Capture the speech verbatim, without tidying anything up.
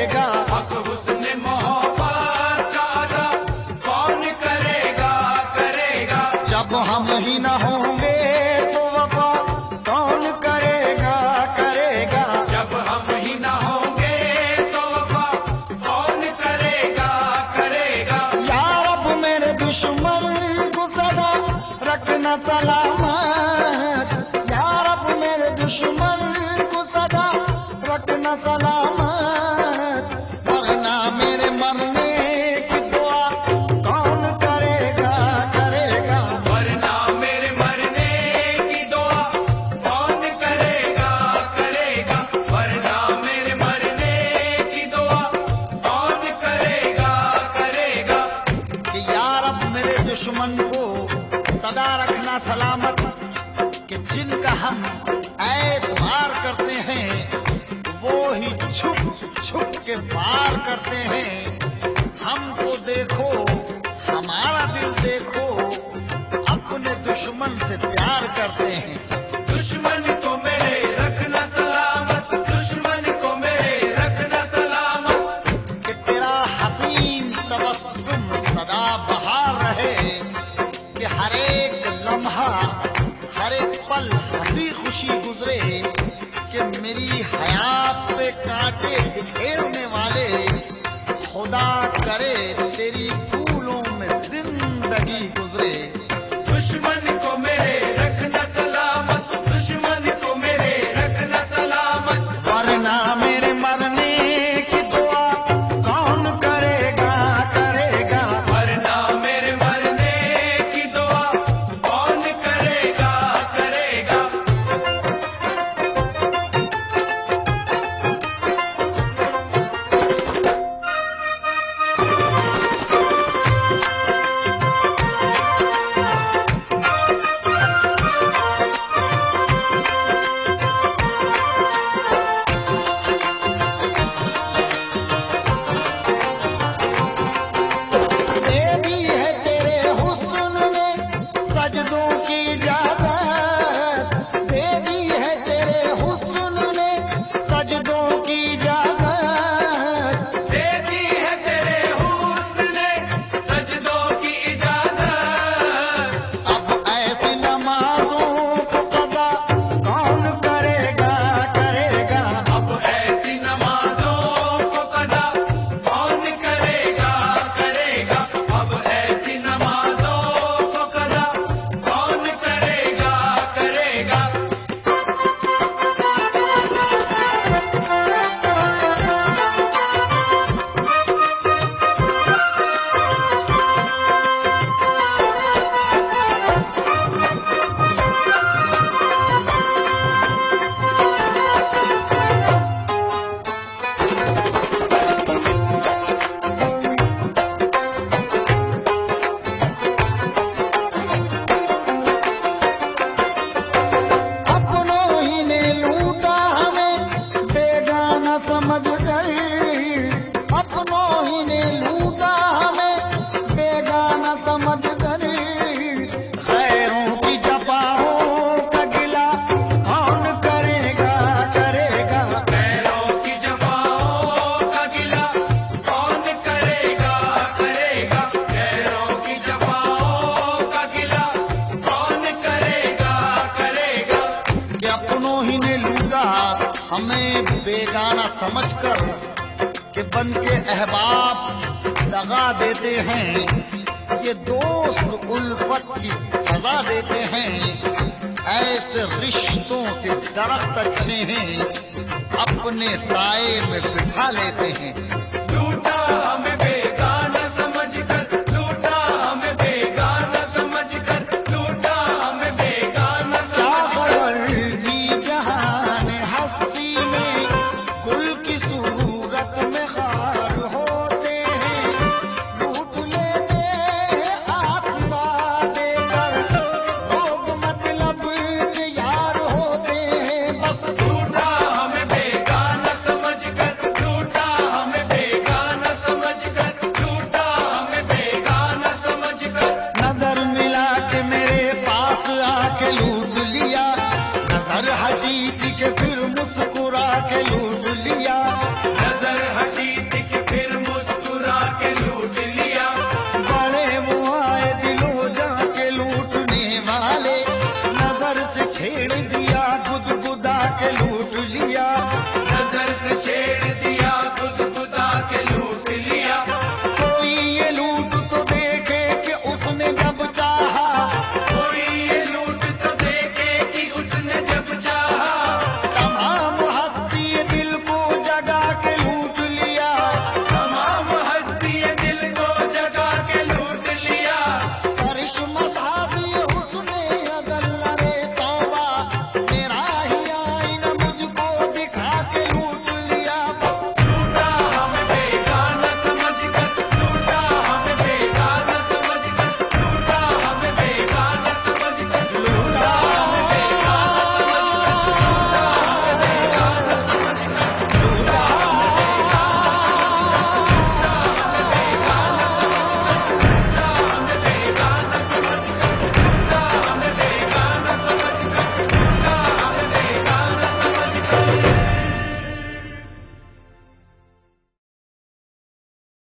करेगा? हक हुस्न मोहब्बत का अदा कौन करेगा करेगा? जब हम ही न होंगे तो वफा कौन करेगा करेगा? जब हम ही ना होंगे तो वफा कौन करेगा करेगा? या रब मेरे दुश्मन को सदा रखना सलामत, या रब मेरे दुश्मन को सदा रखना सलामत, वरना मेरे मरने की दुआ कौन करेगा करेगा? वरना मेरे मरने की दुआ कौन करेगा करेगा? वरना मेरे मरने की दुआ कौन करेगा करेगा? कि या रब मेरे दुश्मन को सदा रखना सलामत, कि जिनका हम ऐतबार करते हैं वो ही छुप छुप के वार करते हैं। हमको देखो हमारा दिल देखो, अपने दुश्मन से प्यार करते हैं। दुश्मन को मेरे रखना सलामत, दुश्मन को मेरे रखना सलामत। कि तेरा हसीन तबस्सुम सदा बहार रहे, कि हर एक लम्हा हर एक पल हंसी खुशी गुजरे, कि मेरी हयात पे कांटे बिखेरने वाले खुदा करे तेरी फूलों में जिंदगी गुजरे। दुश्मन को मेरे रखना सलामत, दुश्मन को मेरे रखना सलामत। वरना मेरे मरने की दुआ कौन करेगा करेगा? वरना मेरे मरने की दुआ कौन करेगा करेगा? दे दी है तेरे हुस्न ने सजदों की इजाजत, दे दी है तेरे हुस्न ने सजदों की इजाजत। दे दी है तेरे हुस्न ने सजदों की इजाजत। अब ऐसी नमाजों को कज़ा कौन करेगा करेगा? अब ऐसी नमाजों को कज़ा कौन करेगा करेगा? अब ऐसी नमाजों को कज़ा कौन करेगा करेगा? अपनों ही ने लूटा हमें बेगाना समझ कर, अपनों ही ने लूटा हमें बेगाना समझ कर, गैरों की जफाओं का गिला कौन करेगा करेगा? गैरों की जफाओं का गिला कौन करेगा करेगा? गैरों की जफाओं का गिला कौन करेगा करेगा? कि अपनों ही ने लूटा हमें बेगाना समझकर, कि बन के अहबाब दगा देते हैं, ये दोस्त उल्फत की सजा देते हैं। ऐसे रिश्तों से दरख्त अच्छे हैं, अपने साए में बिठा लेते हैं।